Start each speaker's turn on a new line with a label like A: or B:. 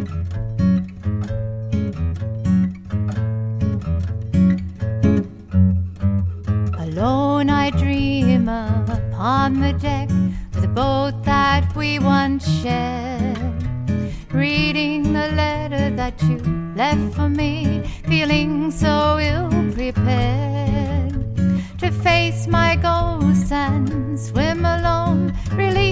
A: Alone I dream upon the deck of the boat that we once shared, reading the letter that you left for me, feeling so ill-prepared to face my ghosts and swim alone, really